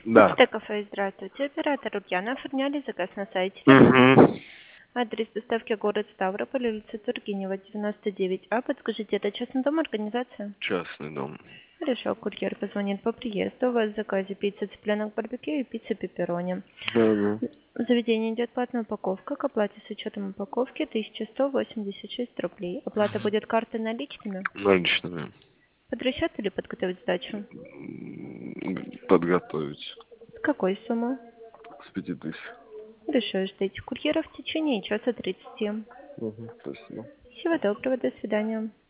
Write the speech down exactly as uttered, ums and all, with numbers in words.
Да. Почта кафе, здравствуйте. Оператор Ульяна. Оформляли заказ на сайте. Угу. Адрес доставки город Ставрополь, улица Тургенева, девяносто девять А. Подскажите, это частный дом, организация? Частный дом. Хорошо, курьер позвонит по приезду. У вас в заказе пицца цыпленок барбекю и пицца пепперони. Да, да. В заведении идет платная упаковка. К оплате с учетом упаковки тысяча сто восемьдесят шесть рублей. Оплата будет картой наличными. Наличными. Под расчет или подготовить сдачу? М, Подготовить. С какой суммы? С пяти тысяч. Хорошо, ждите курьера в течение часа тридцати. Угу. Спасибо. Всего доброго, до свидания.